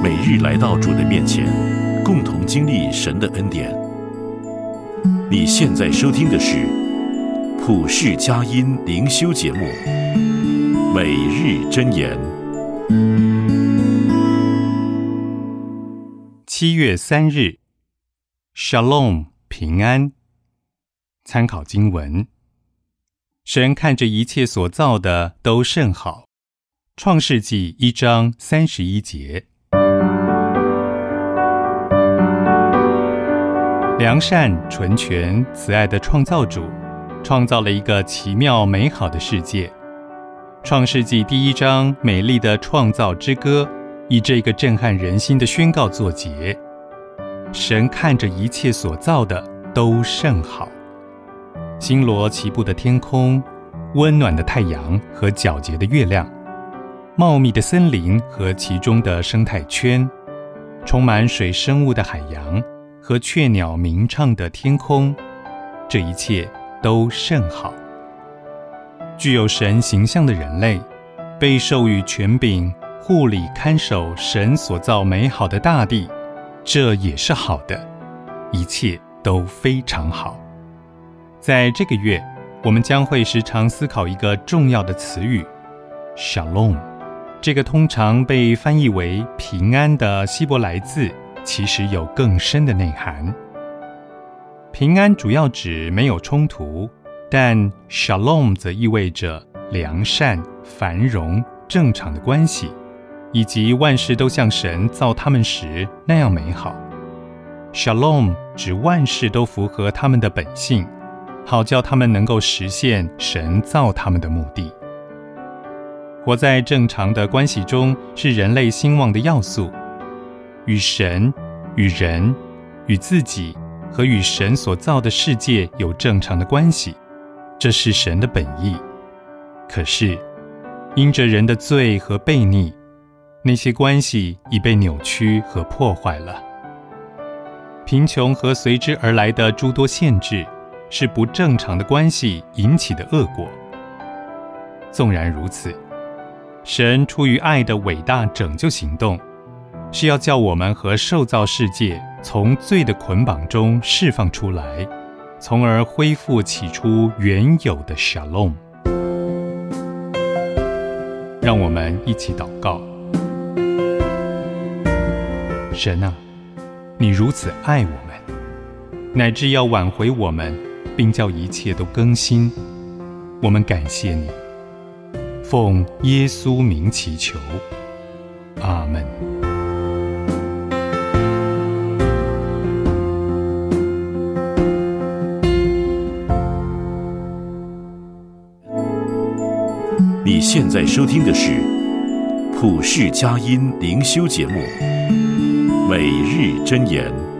每日来到主的面前，共同经历神的恩典。你现在收听的是普世佳音灵修节目《每日箴言》。 7月3日 Shalom 平安。参考经文：神看着一切所造的都甚好。创世纪1章31节。良善、纯全、慈爱的创造主创造了一个奇妙美好的世界。创世纪第1章美丽的创造之歌以这个震撼人心的宣告作结：神看着一切所造的都甚好。星罗棋布的天空，温暖的太阳和皎洁的月亮，茂密的森林和其中的生态圈，充满水生物的海洋和雀鸟鸣唱的天空，这一切都甚好。具有神形象的人类被授予权柄，护理看守神所造美好的大地，这也是好的，一切都非常好。在这个月，我们将会时常思考一个重要的词语 Shalom。 这个通常被翻译为平安的希伯来字其实有更深的内涵。平安主要指没有冲突，但 Shalom 则意味着良善、繁荣、正常的关系，以及万事都像神造他们时那样美好。 Shalom 指万事都符合他们的本性，好叫他们能够实现神造他们的目的。活在正常的关系中是人类兴旺的要素。与神、与人、与自己和与神所造的世界有正常的关系，这是神的本意。可是因着人的罪和悖逆，那些关系已被扭曲和破坏了。贫穷和随之而来的诸多限制是不正常的关系引起的恶果。纵然如此，神出于爱的伟大拯救行动，是要叫我们和受造世界从罪的捆绑中释放出来，从而恢复起初原有的 Shalom。 让我们一起祷告。神啊，你如此爱我们，乃至要挽回我们，并叫一切都更新。我们感谢你，奉耶稣名祈求，阿们。 你现在收听的是普世佳音灵修节目《每日箴言》。